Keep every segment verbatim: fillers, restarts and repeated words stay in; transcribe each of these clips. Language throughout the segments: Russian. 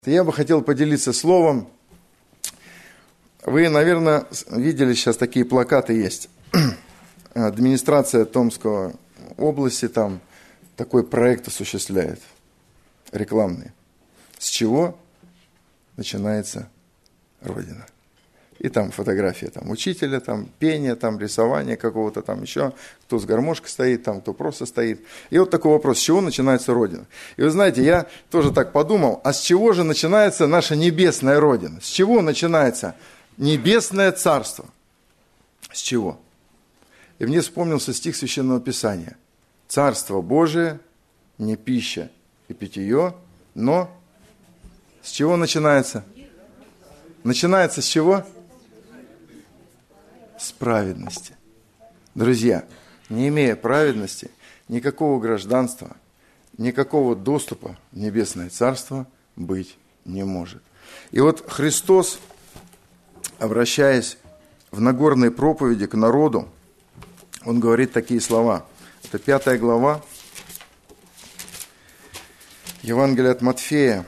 Я бы хотел поделиться словом. Вы, наверное, видели, сейчас такие плакаты есть. Администрация Томской области там такой проект осуществляет, рекламный. С чего начинается Родина? И там фотография там, учителя, там, пение, там, рисование какого-то там еще, кто с гармошкой стоит, там, кто просто стоит. И вот такой вопрос, с чего начинается Родина? И вы знаете, я тоже так подумал, а с чего же начинается наша небесная Родина? С чего начинается небесное царство? С чего? И мне вспомнился стих Священного Писания. Царство Божие не пища и питье, но с чего начинается? Начинается с чего? С праведности. Друзья, не имея праведности, никакого гражданства, никакого доступа в небесное царство быть не может. И вот Христос, обращаясь в Нагорной проповеди к народу, Он говорит такие слова. Это пятая глава Евангелия от Матфея,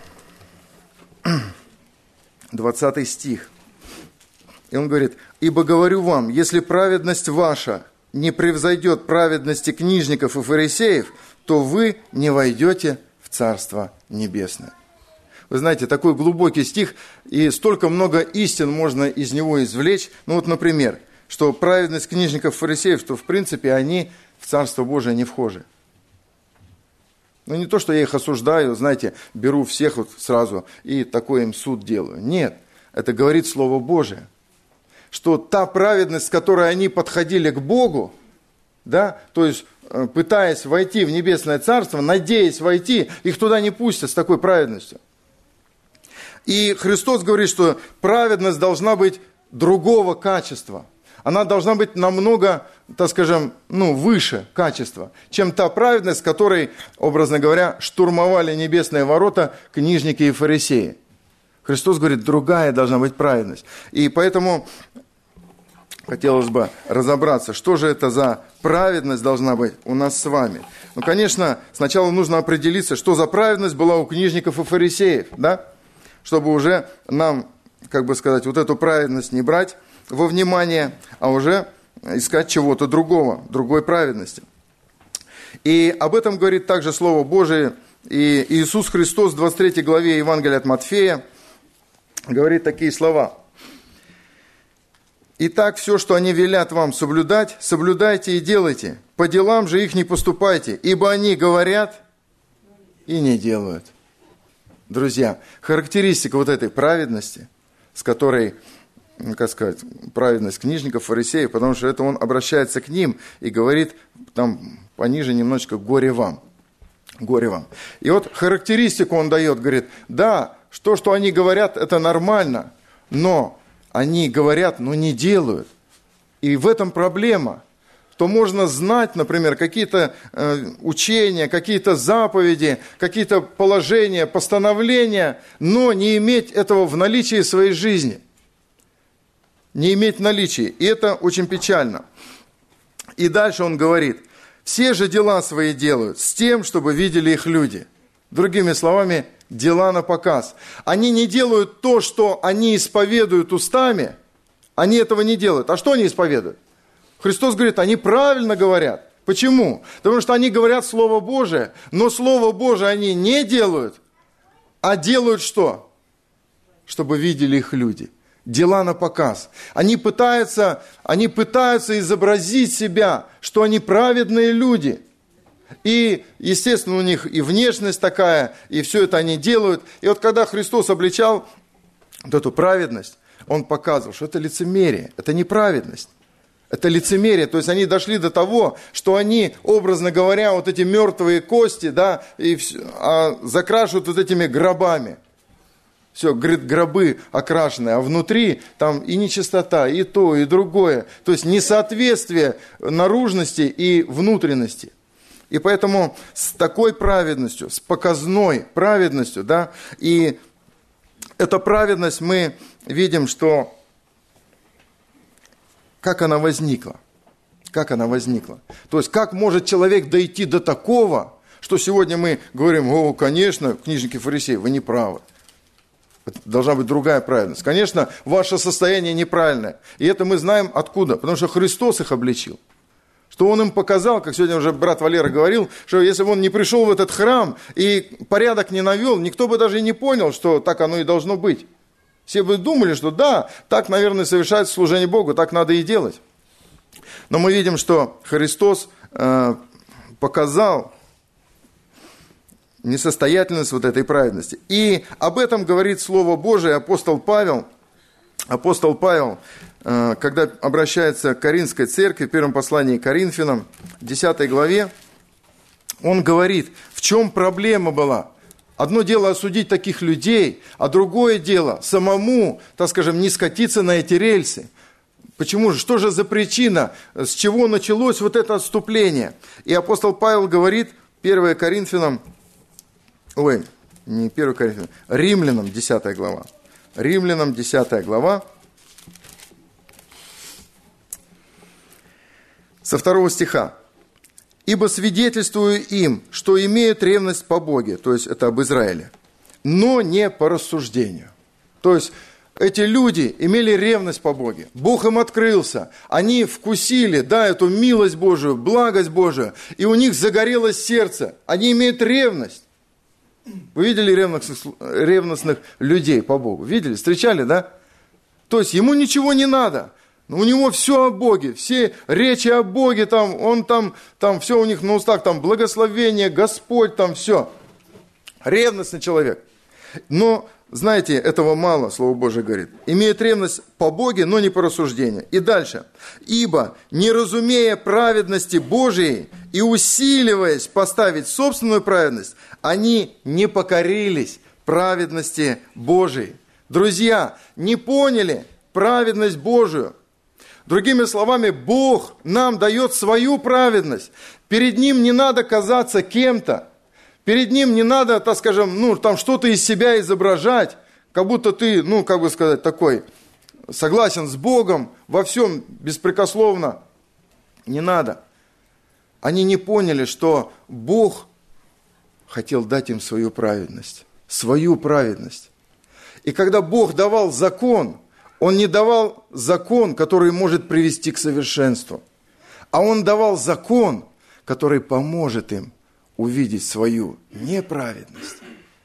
двадцатый стих. И Он говорит: «Ибо говорю вам, если праведность ваша не превзойдет праведности книжников и фарисеев, то вы не войдете в Царство Небесное». Вы знаете, такой глубокий стих, и столько много истин можно из него извлечь. Ну вот, например, что праведность книжников и фарисеев, что в принципе они в Царство Божие не вхожи. Ну не то, что я их осуждаю, знаете, беру всех вот сразу и такой им суд делаю. Нет, это говорит Слово Божие, что та праведность, с которой они подходили к Богу, да, то есть пытаясь войти в Небесное Царство, надеясь войти, их туда не пустят с такой праведностью. И Христос говорит, что праведность должна быть другого качества. Она должна быть намного, так скажем, ну, выше качества, чем та праведность, с которой, образно говоря, штурмовали небесные ворота книжники и фарисеи. Христос говорит, другая должна быть праведность. И поэтому хотелось бы разобраться, что же это за праведность должна быть у нас с вами. Ну, конечно, сначала нужно определиться, что за праведность была у книжников и фарисеев, да? Чтобы уже нам, как бы сказать, вот эту праведность не брать во внимание, а уже искать чего-то другого, другой праведности. И об этом говорит также Слово Божие. И Иисус Христос в двадцать третьей главе Евангелия от Матфея говорит такие слова. «Итак, все, что они велят вам соблюдать, соблюдайте и делайте. По делам же их не поступайте, ибо они говорят и не делают». Друзья, характеристика вот этой праведности, с которой, как сказать, праведность книжников, фарисеев, потому что это он обращается к ним и говорит, там пониже немножечко, горе вам, горе вам. И вот характеристику он дает, говорит, да, то, что они говорят, это нормально, но они говорят, но не делают. И в этом проблема. То можно знать, например, какие-то э, учения, какие-то заповеди, какие-то положения, постановления, но не иметь этого в наличии своей жизни. Не иметь в наличии. И это очень печально. И дальше он говорит, все же дела свои делают с тем, чтобы видели их люди. Другими словами, дела на показ. Они не делают то, что они исповедуют устами, они этого не делают. А что они исповедуют? Христос говорит, они правильно говорят. Почему? Потому что они говорят Слово Божие, но Слово Божие они не делают, а делают что? Чтобы видели их люди. Дела на показ. Они пытаются, они пытаются изобразить себя, что они праведные люди. И, естественно, у них и внешность такая, и все это они делают. И вот когда Христос обличал вот эту праведность, Он показывал, что это лицемерие, это неправедность. Это лицемерие, то есть они дошли до того, что они, образно говоря, вот эти мертвые кости, да, и все, а, закрашивают вот этими гробами. Все, говорит, гробы окрашенные, а внутри там и нечистота, и то, и другое. То есть несоответствие наружности и внутренности. И поэтому с такой праведностью, с показной праведностью, да, и эта праведность мы видим, что как она возникла? Как она возникла? То есть, как может человек дойти до такого, что сегодня мы говорим, о, конечно, книжники фарисеи, вы не правы. Это должна быть другая праведность. Конечно, ваше состояние неправильное. И это мы знаем откуда. Потому что Христос их обличил. Что Он им показал, как сегодня уже брат Валера говорил, что если бы Он не пришел в этот храм и порядок не навел, никто бы даже и не понял, что так оно и должно быть. Все бы думали, что да, так, наверное, совершается служение Богу, так надо и делать. Но мы видим, что Христос э, показал несостоятельность вот этой праведности. И об этом говорит Слово Божие апостол Павел. Апостол Павел, э, когда обращается к Коринфской церкви, в первом послании к Коринфянам, в десятой главе, он говорит, в чем проблема была. Одно дело осудить таких людей, а другое дело самому, так скажем, не скатиться на эти рельсы. Почему же? Что же за причина? С чего началось вот это отступление? И апостол Павел говорит, первое Коринфянам, ой, не первое Коринфянам, Римлянам, десятая глава. Римлянам, десятая глава, со второго стиха. «Ибо свидетельствую им, что имеют ревность по Боге», то есть это об Израиле, «но не по рассуждению». То есть эти люди имели ревность по Боге. Бог им открылся. Они вкусили, да, эту милость Божию, благость Божию. И у них загорелось сердце. Они имеют ревность. Вы видели ревностных, ревностных людей по Богу? Видели? Встречали, да? То есть ему ничего не надо. У него все о Боге. Все речи о Боге. Там, он там, там все у них на устах. Там благословение, Господь, там все. Ревностный человек. Но... Знаете, этого мало, Слово Божие говорит. Имеет ревность по Боге, но не по рассуждению. И дальше. «Ибо, не разумея праведности Божией и усиливаясь поставить собственную праведность, они не покорились праведности Божией». Друзья, не поняли праведность Божию. Другими словами, Бог нам дает свою праведность. Перед Ним не надо казаться кем-то. Перед Ним не надо, так скажем, ну, там что-то из себя изображать, как будто ты, ну, как бы сказать, такой, согласен с Богом, во всем беспрекословно. Не надо. Они не поняли, что Бог хотел дать им свою праведность. Свою праведность. И когда Бог давал закон, Он не давал закон, который может привести к совершенству, а Он давал закон, который поможет им увидеть свою неправедность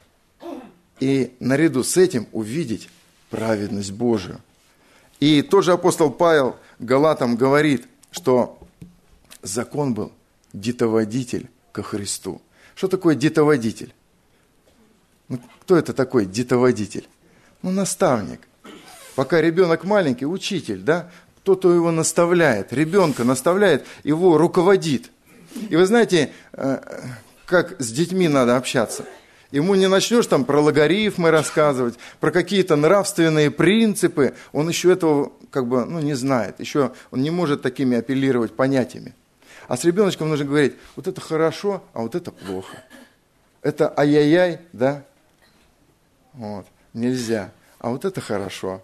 и наряду с этим увидеть праведность Божию. И тот же апостол Павел Галатам говорит, что закон был детоводитель ко Христу. Что такое детоводитель? Ну, кто это такой детоводитель? Ну, наставник. Пока ребенок маленький, учитель, да? Кто-то его наставляет, ребенка наставляет, его руководит. И вы знаете, как с детьми надо общаться. Ему не начнешь там про логарифмы рассказывать, про какие-то нравственные принципы. Он еще этого как бы ну, не знает. Еще он не может такими апеллировать понятиями. А с ребеночком нужно говорить, вот это хорошо, а вот это плохо. Это ай-яй-яй, да? Вот, нельзя. А вот это хорошо.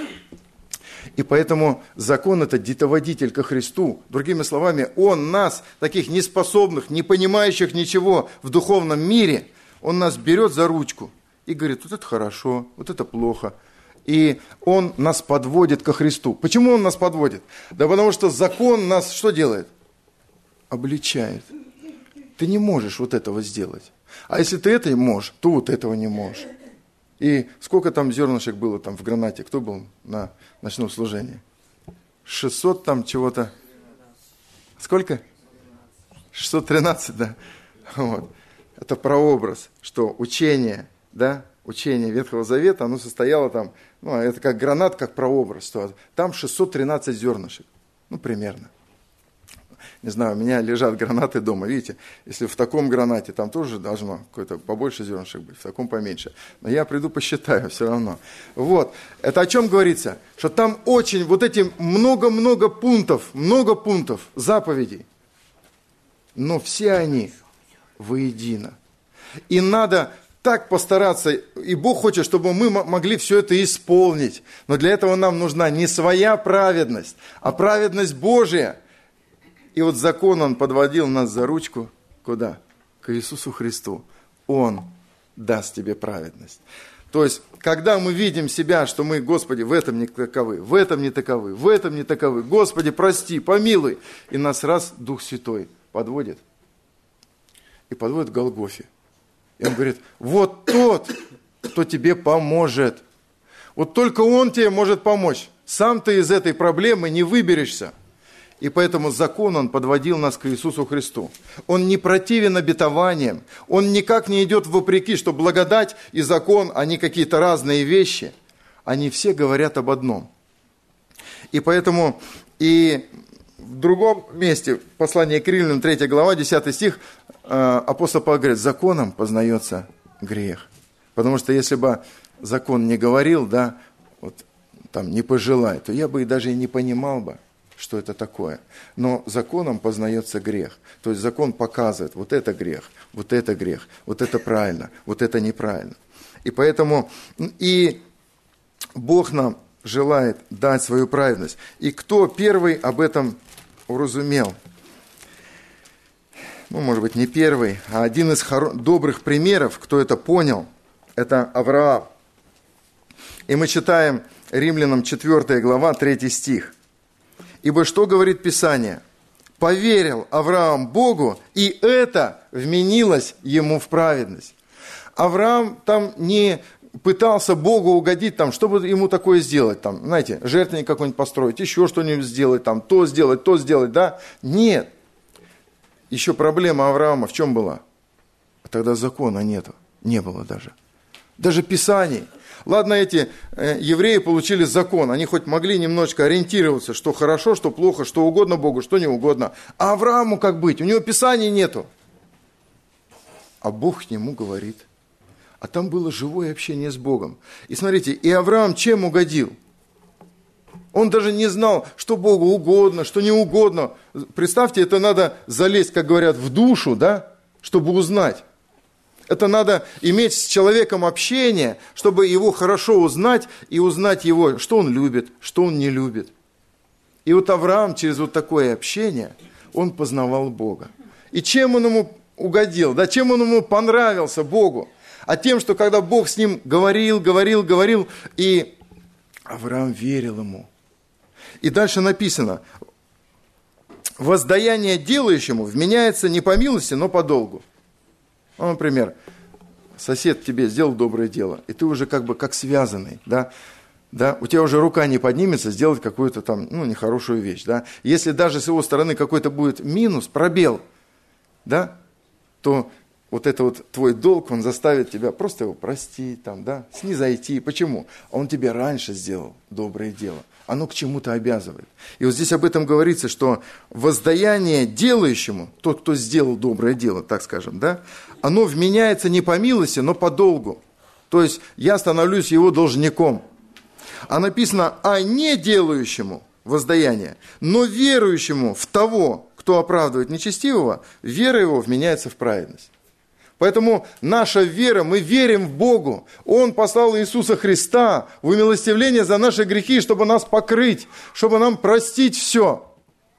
И поэтому закон – это детоводитель ко Христу. Другими словами, Он нас, таких неспособных, не понимающих ничего в духовном мире, Он нас берет за ручку и говорит, вот это хорошо, вот это плохо. И Он нас подводит ко Христу. Почему Он нас подводит? Да потому что закон нас что делает? Обличает. Ты не можешь вот этого сделать. А если ты это можешь, то вот этого не можешь. И сколько там зернышек было там в гранате? Кто был на ночном служении? шестьсот там чего-то. Сколько? шестьсот тринадцать, да. Вот. Это прообраз, что учение, да, учение Ветхого Завета, оно состояло там, ну, это как гранат, как прообраз. Там шестьсот тринадцать зернышек. Ну, примерно. Не знаю, у меня лежат гранаты дома, видите, если в таком гранате, там тоже должно какое-то побольше зернышек быть, в таком поменьше. Но я приду посчитаю все равно. Вот, это о чем говорится? Что там очень, вот эти много-много пунктов, много пунктов, заповедей. Но все они воедино. И надо так постараться, и Бог хочет, чтобы мы могли все это исполнить. Но для этого нам нужна не своя праведность, а праведность Божия. И вот закон, он подводил нас за ручку. Куда? К Иисусу Христу. Он даст тебе праведность. То есть, когда мы видим себя, что мы, Господи, в этом не таковы, в этом не таковы, в этом не таковы, Господи, прости, помилуй, и нас раз Дух Святой подводит, и подводит к Голгофе. И Он говорит, вот тот, кто тебе поможет. Вот только Он тебе может помочь. Сам ты из этой проблемы не выберешься. И поэтому закон, он подводил нас к Иисусу Христу. Он не противен обетованиям, он никак не идет вопреки, что благодать и закон, они какие-то разные вещи. Они все говорят об одном. И поэтому и в другом месте, послание к Римлянам, третья глава, десятый стих, апостол Павел говорит, законом познается грех. Потому что если бы закон не говорил, да, вот там не пожелай, то я бы и даже и не понимал бы, что это такое. Но законом познается грех. То есть закон показывает, вот это грех, вот это грех, вот это правильно, вот это неправильно. И поэтому и Бог нам желает дать свою праведность. И кто первый об этом уразумел? Ну, может быть, не первый, а один из хоро- добрых примеров, кто это понял, это Авраам. И мы читаем Римлянам четвёртая глава, третий стих. Ибо что говорит Писание? Поверил Авраам Богу, и это вменилось ему в праведность. Авраам там не пытался Богу угодить, там, чтобы ему такое сделать, там, знаете, жертвенник какой-нибудь построить, еще что-нибудь сделать, там, то сделать, то сделать, да? Нет. Еще проблема Авраама в чем была? Тогда закона нету, не было даже. Даже Писаний. Ладно, эти э, евреи получили закон, они хоть могли немножечко ориентироваться, что хорошо, что плохо, что угодно Богу, что не угодно. А Аврааму как быть? У него Писаний нету. А Бог к нему говорит. А там было живое общение с Богом. И смотрите, и Авраам чем угодил? Он даже не знал, что Богу угодно, что не угодно. Представьте, это надо залезть, как говорят, в душу, да, чтобы узнать. Это надо иметь с человеком общение, чтобы его хорошо узнать и узнать его, что он любит, что он не любит. И вот Авраам через вот такое общение, он познавал Бога. И чем он ему угодил, да, чем он ему понравился Богу? А тем, что когда Бог с ним говорил, говорил, говорил, и Авраам верил ему. И дальше написано, воздаяние делающему вменяется не по милости, но по долгу. Ну, например, сосед тебе сделал доброе дело, и ты уже как бы как связанный, да, да, у тебя уже рука не поднимется сделать какую-то там, ну, нехорошую вещь, да. Если даже с его стороны какой-то будет минус, пробел, да, то вот это вот твой долг, он заставит тебя просто его простить, там, да, снизойти. Почему? Он тебе раньше сделал доброе дело. Оно к чему-то обязывает. И вот здесь об этом говорится, что воздаяние делающему, тот, кто сделал доброе дело, так скажем, да, оно вменяется не по милости, но по долгу. То есть я становлюсь его должником. А написано, а не делающему воздаяние, но верующему в того, кто оправдывает нечестивого, вера его вменяется в праведность. Поэтому наша вера, мы верим в Богу. Он послал Иисуса Христа в умилостивление за наши грехи, чтобы нас покрыть, чтобы нам простить все.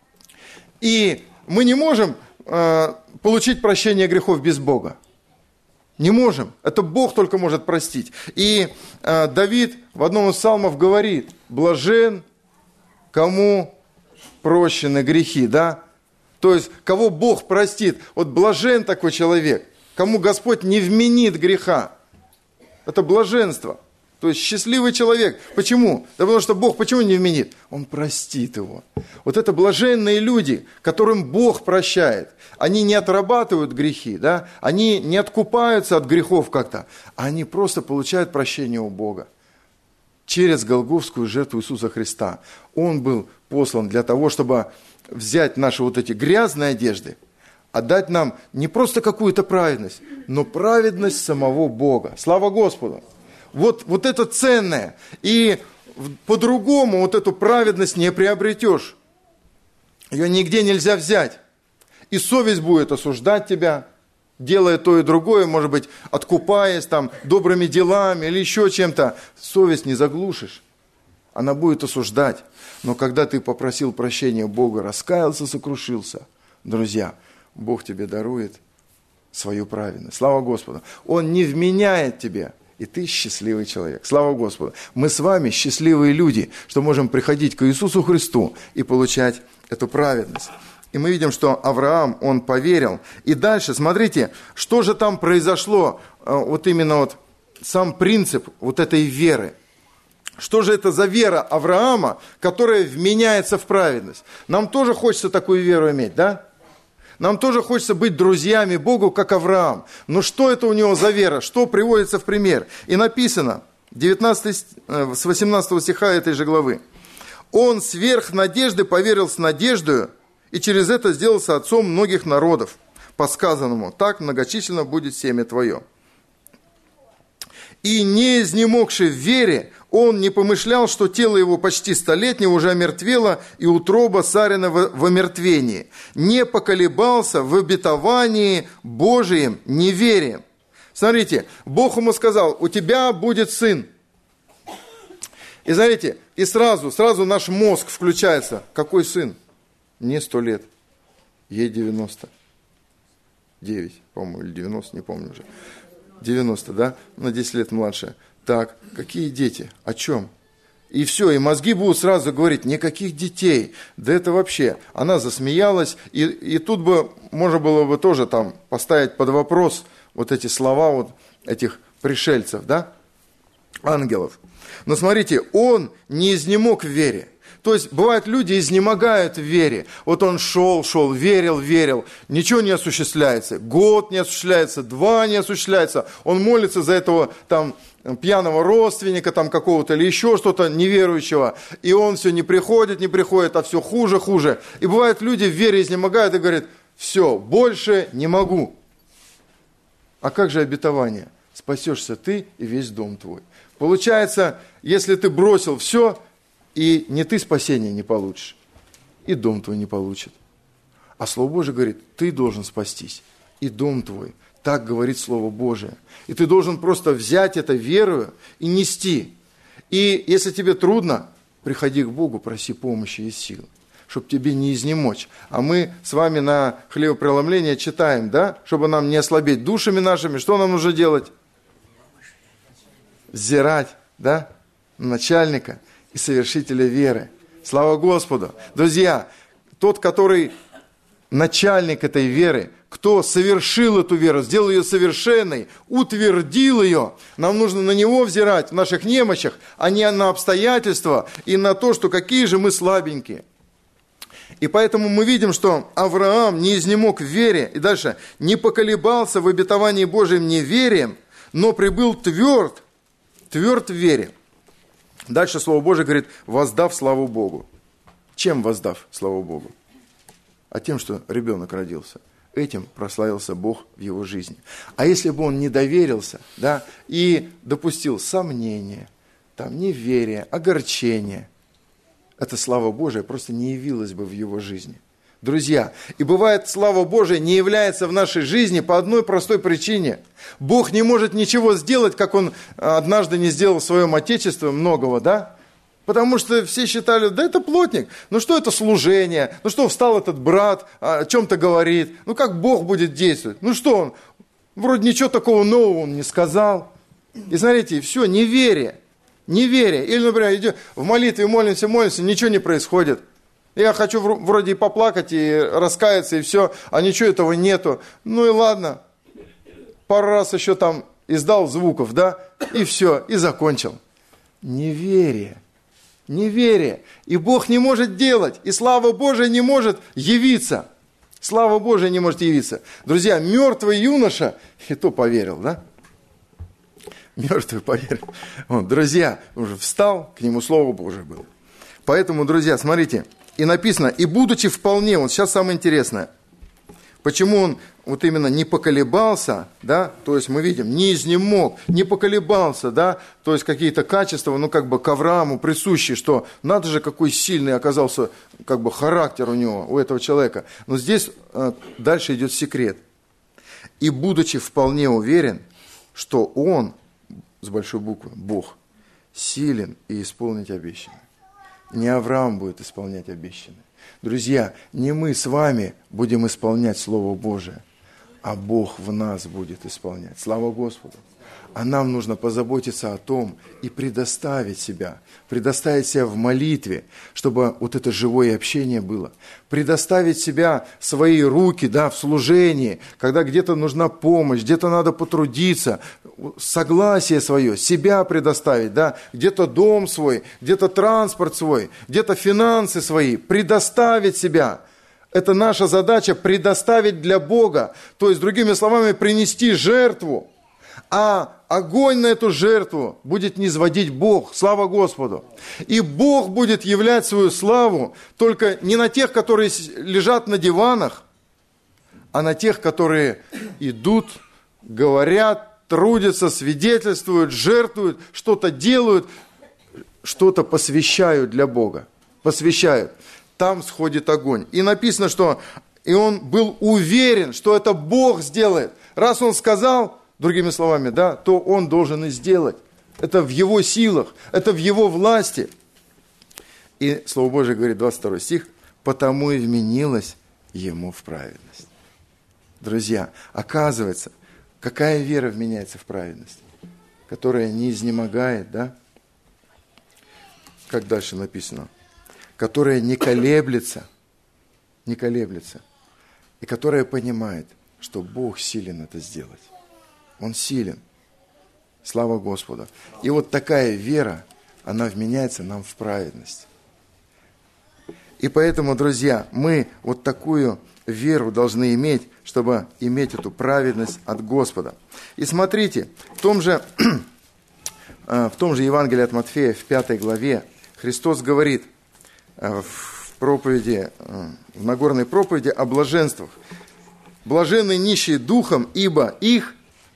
И мы не можем э, получить прощение грехов без Бога. Не можем. Это Бог только может простить. И э, Давид в одном из псалмов говорит, блажен, кому прощены грехи, да? То есть, кого Бог простит. Вот блажен такой человек, кому Господь не вменит греха. Это блаженство. То есть счастливый человек. Почему? Да потому что Бог почему не вменит? Он простит его. Вот это блаженные люди, которым Бог прощает. Они не отрабатывают грехи, да? Они не откупаются от грехов как-то. Они просто получают прощение у Бога. Через голгофскую жертву Иисуса Христа. Он был послан для того, чтобы взять наши вот эти грязные одежды, а дать нам не просто какую-то праведность, но праведность самого Бога. Слава Господу! Вот, вот это ценное. И по-другому вот эту праведность не приобретешь. Ее нигде нельзя взять. И совесть будет осуждать тебя, делая то и другое, может быть, откупаясь там добрыми делами или еще чем-то. Совесть не заглушишь. Она будет осуждать. Но когда ты попросил прощения Бога, раскаялся, сокрушился, друзья, Бог тебе дарует свою праведность. Слава Господу. Он не вменяет тебе и ты счастливый человек. Слава Господу. Мы с вами счастливые люди, что можем приходить к Иисусу Христу и получать эту праведность. И мы видим, что Авраам, он поверил. И дальше, смотрите, что же там произошло, вот именно вот сам принцип вот этой веры. Что же это за вера Авраама, которая вменяется в праведность? Нам тоже хочется такую веру иметь, да? Нам тоже хочется быть друзьями Богу, как Авраам. Но что это у него за вера? Что приводится в пример? И написано, девятнадцатый, с восемнадцатого стиха этой же главы. «Он сверх надежды поверил с надеждою, и через это сделался отцом многих народов, по сказанному, так многочисленно будет семя твое. И не изнемогший в вере, он не помышлял, что тело его почти столетнее уже омертвело, и утроба Сарина в омертвении. Не поколебался в обетовании Божием неверием». Смотрите, Бог ему сказал: у тебя будет сын. И смотрите, и сразу, сразу наш мозг включается. Какой сын? Мне сто лет, ей девяносто девять, по-моему, или девяносто, не помню уже. девяносто, да? На десять лет младше. Так, какие дети? О чем? И все, и мозги будут сразу говорить: никаких детей. Да это вообще. Она засмеялась, и, и тут бы можно было бы тоже там поставить под вопрос вот эти слова вот этих пришельцев, да? Ангелов. Но смотрите, он не изнемог в вере. То есть, бывают, люди изнемогают в вере. Вот он шел, шел, верил, верил, ничего не осуществляется. Год не осуществляется, два не осуществляется. Он молится за этого там пьяного родственника там какого-то или еще что-то неверующего. И он все не приходит, не приходит, а все хуже, хуже. И бывает, люди в вере изнемогают и говорят: все, больше не могу. А как же обетование? Спасешься ты и весь дом твой. Получается, если ты бросил все, и не ты спасения не получишь, и дом твой не получит. А Слово Божие говорит: ты должен спастись, и дом твой. Так говорит Слово Божие. И ты должен просто взять это верою и нести. И если тебе трудно, приходи к Богу, проси помощи и силы, чтобы тебе не изнемочь. А мы с вами на хлебопреломление читаем, да, чтобы нам не ослабеть душами нашими. Что нам нужно делать? Взирать, да, на начальника и совершителя веры. Слава Господу! Друзья, тот, который начальник этой веры, кто совершил эту веру, сделал ее совершенной, утвердил ее, нам нужно на него взирать в наших немощах, а не на обстоятельства и на то, что какие же мы слабенькие. И поэтому мы видим, что Авраам не изнемог в вере, и дальше, не поколебался в обетовании Божьем неверием, но прибыл тверд, тверд в вере. Дальше Слово Божие говорит: воздав славу Богу. Чем воздав славу Богу? А тем, что ребенок родился. Этим прославился Бог в его жизни. А если бы он не доверился, да, и допустил сомнения, там, неверие, огорчение, эта слава Божия просто не явилась бы в его жизни. Друзья, и бывает, слава Божия не является в нашей жизни по одной простой причине. Бог не может ничего сделать, как Он однажды не сделал в своем Отечестве многого, да? Потому что все считали: да это плотник, ну что это служение, ну что встал этот брат, о чем-то говорит, ну как Бог будет действовать, ну что он, вроде ничего такого нового он не сказал. И смотрите, все, неверие, неверие. Или, например, идем в молитве, молимся, молимся, ничего не происходит. Я хочу вроде и поплакать, и раскаяться, и все, а ничего этого нету. Ну и ладно, пару раз еще там издал звуков, да, и все, и закончил. Неверие, неверие. И Бог не может делать, и слава Божия не может явиться. Слава Божия не может явиться. Друзья, мертвый юноша, и то поверил, да? Мертвый поверил. Вот, друзья, уже встал, к нему Слово Божие было. Поэтому, друзья, смотрите, и написано: и будучи вполне, вот сейчас самое интересное, почему он вот именно не поколебался, да, то есть мы видим, не изнемог, не поколебался, да, то есть какие-то качества, ну как бы к Аврааму присущие, что надо же, какой сильный оказался как бы характер у него, у этого человека. Но здесь э, дальше идет секрет. И будучи вполне уверен, что он, с большой буквы, Бог, силен и исполнить обещанное. Не Авраам будет исполнять обещанное. Друзья, не мы с вами будем исполнять Слово Божие, а Бог в нас будет исполнять. Слава Господу! А нам нужно позаботиться о том и предоставить себя, предоставить себя в молитве, чтобы вот это живое общение было. Предоставить себя, свои руки, да, в служении, когда где-то нужна помощь, где-то надо потрудиться, согласие свое, себя предоставить, да, где-то дом свой, где-то транспорт свой, где-то финансы свои, предоставить себя. Это наша задача предоставить для Бога, то есть, другими словами, принести жертву. А огонь на эту жертву будет низводить Бог, слава Господу. И Бог будет являть свою славу только не на тех, которые лежат на диванах, а на тех, которые идут, говорят, трудятся, свидетельствуют, жертвуют, что-то делают, что-то посвящают для Бога. Посвящают. Там сходит огонь. И написано, что и он был уверен, что это Бог сделает. Раз он сказал... Другими словами, да, то он должен и сделать. Это в его силах, это в его власти. И Слово Божие говорит, двадцать второй стих, «Потому и вменилось ему в праведность». Друзья, оказывается, какая вера вменяется в праведность? Которая не изнемогает, да? Как дальше написано? Которая не колеблется, не колеблется. И которая понимает, что Бог силен это сделать. Он силен. Слава Господу. И вот такая вера, она вменяется нам в праведность. И поэтому, друзья, мы вот такую веру должны иметь, чтобы иметь эту праведность от Господа. И смотрите, в том же, в том же Евангелии от Матфея, в пятой главе, Христос говорит в проповеди, в Нагорной проповеди о блаженствах. «Блаженны нищие духом, ибо их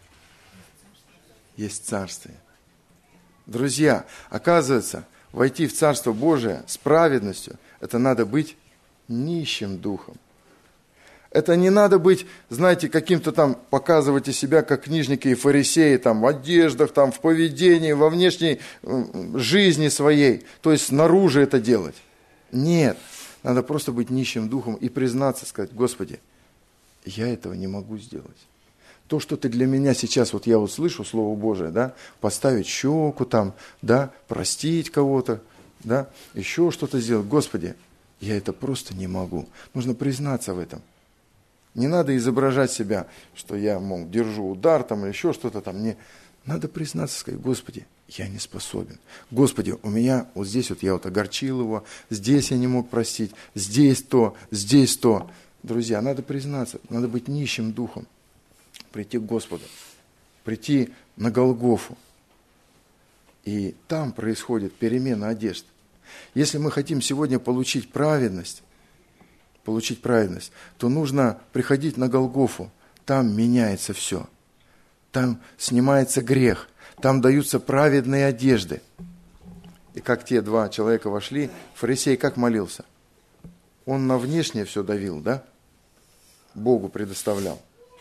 есть царствие». Друзья, оказывается, войти в Царство Божие с праведностью, это надо быть нищим духом. Это не надо быть, знаете, каким-то там, показывать из себя, как книжники и фарисеи, там, в одеждах, там, в поведении, во внешней жизни своей, то есть снаружи это делать. Нет, надо просто быть нищим духом и признаться, сказать: Господи, я этого не могу сделать. То, что ты для меня сейчас, вот я вот слышу Слово Божие, да, поставить щеку там, да, простить кого-то, да, еще что-то сделать. Господи, я это просто не могу. Нужно признаться в этом. Не надо изображать себя, что я, мол, держу удар там или еще что-то там. Не. Надо признаться, сказать: Господи, я не способен. Господи, у меня вот здесь вот я вот огорчил его, здесь я не мог простить, здесь то, здесь то. Друзья, надо признаться, надо быть нищим духом. Прийти к Господу, прийти на Голгофу. И там происходит перемена одежд. Если мы хотим сегодня получить праведность, получить праведность, то нужно приходить на Голгофу. Там меняется все. Там снимается грех. Там даются праведные одежды. И как те два человека вошли, фарисей как молился? Он на внешнее все давил, да? Богу предоставлял.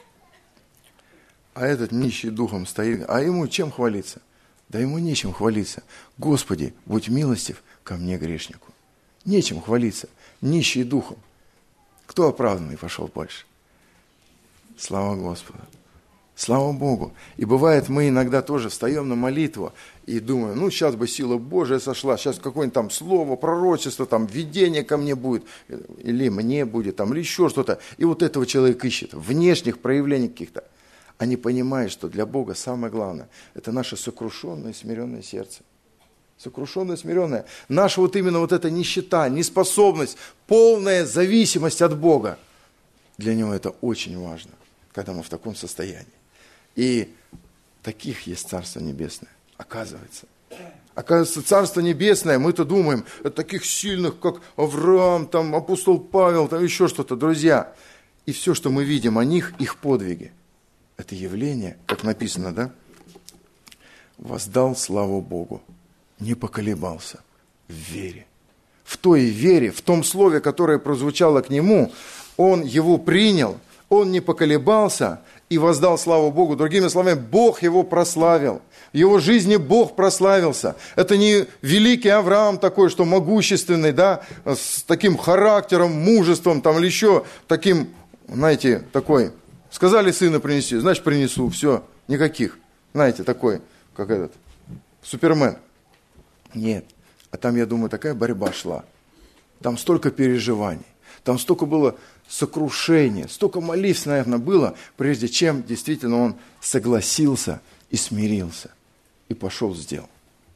А этот нищий духом стоит. А ему чем хвалиться? Да ему нечем хвалиться. Господи, будь милостив ко мне, грешнику. Нечем хвалиться. Нищий духом. Кто оправданный пошел больше? Слава Господу. Слава Богу. И бывает, мы иногда тоже встаем на молитву и думаем: ну, сейчас бы сила Божия сошла, сейчас какое-нибудь там слово, пророчество, там, видение ко мне будет, или мне будет, там, или еще что-то. И вот этого человек ищет, внешних проявлений каких-то. А не понимает, что для Бога самое главное – это наше сокрушенное и смиренное сердце. Сокрушенное и смиренное. Наша вот именно вот эта нищета, неспособность, полная зависимость от Бога. Для Него это очень важно, когда мы в таком состоянии. И таких есть Царство Небесное, оказывается. Оказывается, Царство Небесное, мы-то думаем, это таких сильных, как Авраам, там, апостол Павел, там еще что-то, друзья. И все, что мы видим о них, их подвиги. Это явление, как написано, да? Воздал славу Богу, не поколебался в вере. В той вере, в том слове, которое прозвучало к нему, он его принял, он не поколебался и воздал славу Богу. Другими словами, Бог его прославил. В его жизни Бог прославился. Это не великий Авраам такой, что могущественный, да, с таким характером, мужеством, там, или еще таким, знаете, такой... Сказали сына принести, значит, принесу, все, никаких. знаете, такой, как этот, Супермен. Нет. А там, я думаю, такая борьба шла. Там столько переживаний. Там столько было сокрушения, столько молитв, наверное, было, прежде чем действительно он согласился и смирился. И пошел, сделал.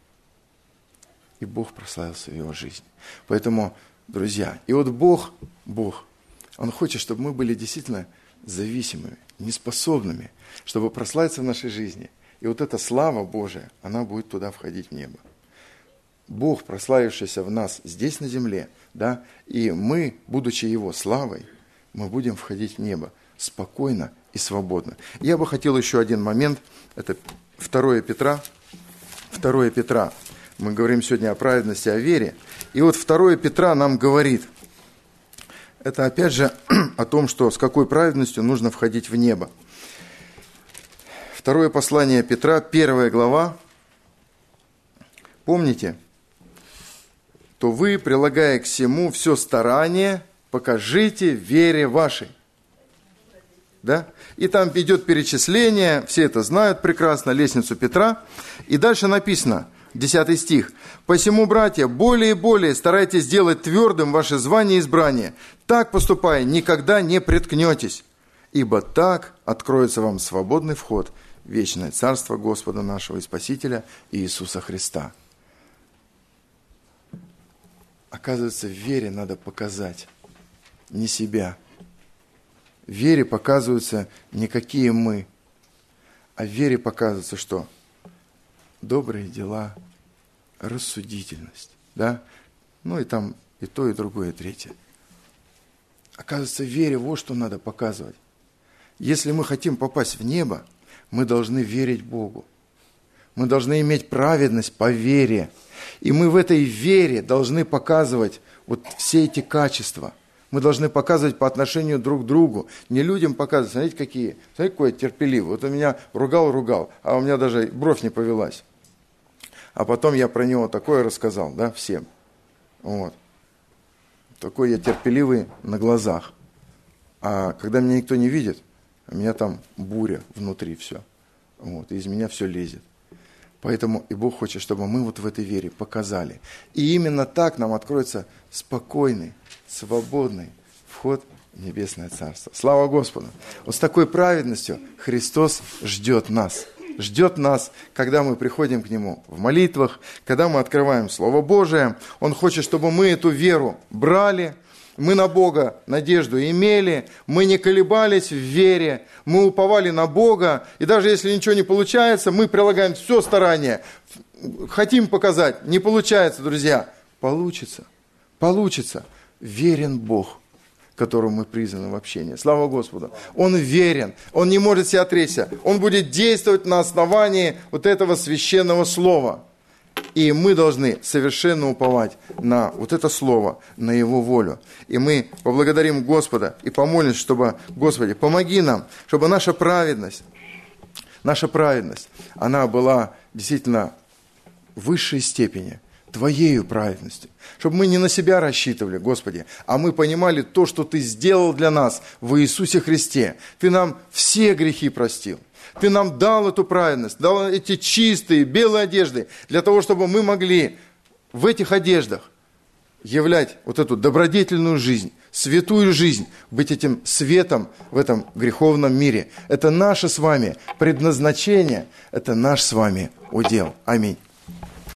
И Бог прославился в его жизни. Поэтому, друзья, и вот Бог, Бог, Он хочет, чтобы мы были действительно зависимыми, неспособными, чтобы прославиться в нашей жизни. И вот эта слава Божия, она будет туда входить в небо. Бог, прославившийся в нас здесь на земле, да, и мы, будучи Его славой, мы будем входить в небо спокойно и свободно. Я бы хотел еще один момент, это второе Петра, второе Петра. Мы говорим сегодня о праведности, о вере. И вот второе Петра нам говорит, это опять же о том, что с какой праведностью нужно входить в небо. Второе послание Петра, первая глава. Помните? То вы, прилагая к всему все старание, покажите вере вашей. Да? И там идет перечисление, все это знают прекрасно, лестницу Петра. И дальше написано, десятый стих. «Посему, братья, более и более старайтесь сделать твердым ваше звание и избрание. Так поступая, никогда не приткнетесь, ибо так откроется вам свободный вход в вечное царство Господа нашего и Спасителя Иисуса Христа». Оказывается, в вере надо показать не себя. В вере показываются не какие мы, а в вере показывается что? Добрые дела, рассудительность, да? Ну и там и то, и другое, и третье. Оказывается, в вере вот что надо показывать. Если мы хотим попасть в небо, мы должны верить Богу. Мы должны иметь праведность по вере. И мы в этой вере должны показывать вот все эти качества. Мы должны показывать по отношению друг к другу. Не людям показывать, смотрите, какие. Смотрите, какой я терпеливый. Вот он меня ругал-ругал, а у меня даже бровь не повелась. А потом я про него такое рассказал, да, всем. Вот. Такой я терпеливый на глазах. А когда меня никто не видит, у меня там буря внутри все. Вот. И из меня все лезет. Поэтому и Бог хочет, чтобы мы вот в этой вере показали. И именно так нам откроется спокойный, свободный вход в Небесное Царство. Слава Господу! Вот с такой праведностью Христос ждет нас. Ждет нас, когда мы приходим к Нему в молитвах, когда мы открываем Слово Божие. Он хочет, чтобы мы эту веру брали, мы на Бога надежду имели, мы не колебались в вере, мы уповали на Бога, и даже если ничего не получается, мы прилагаем все старание, хотим показать, не получается, друзья, получится, получится, верен Бог, которому мы призваны в общении. Слава Господу! Он верен, Он не может себя отречься, Он будет действовать на основании вот этого священного слова. И мы должны совершенно уповать на вот это слово, на Его волю. И мы поблагодарим Господа и помолимся, чтобы, Господи, помоги нам, чтобы наша праведность, наша праведность, она была действительно в высшей степени Твоею праведностью. Чтобы мы не на себя рассчитывали, Господи, а мы понимали то, что Ты сделал для нас в Иисусе Христе. Ты нам все грехи простил. Ты нам дал эту праведность, дал эти чистые, белые одежды, для того, чтобы мы могли в этих одеждах являть вот эту добродетельную жизнь, святую жизнь, быть этим светом в этом греховном мире. Это наше с вами предназначение, это наш с вами удел. Аминь.